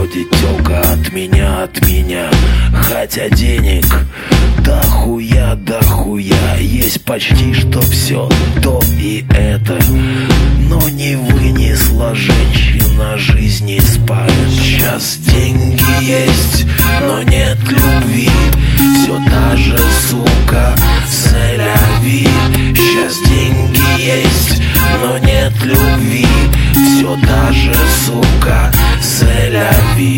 уходит тёлка от меня. Хотя денег дохуя, есть почти что все то и это. Но не вынесла женщина жизни спать. Сейчас деньги есть, но нет любви. Все та же сука, селяви. Сейчас деньги есть, но нет любви. Все та же сука, селяви.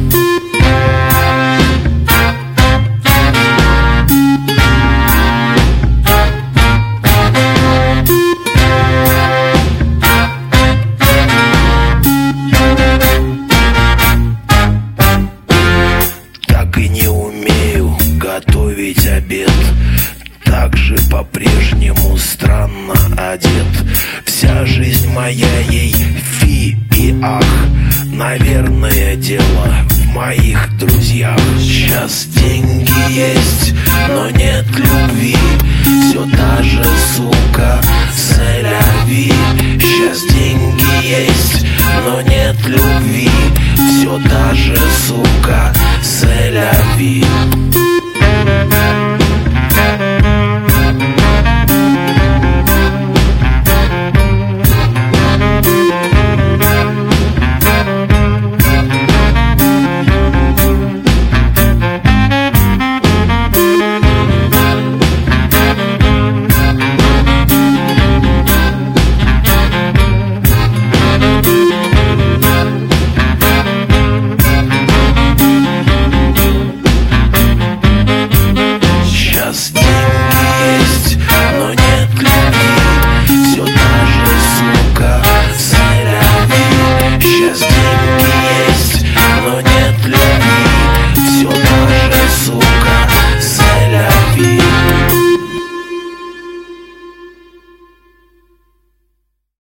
Так и не умею готовить обед. Также по-прежнему странно одет. Вся жизнь моя ей фи и ах. Наверное, дело в моих друзьях. Сейчас деньги есть, но нет любви. Все та же сука, селяви. Сейчас деньги есть, но нет любви. Все та же сука, селяви.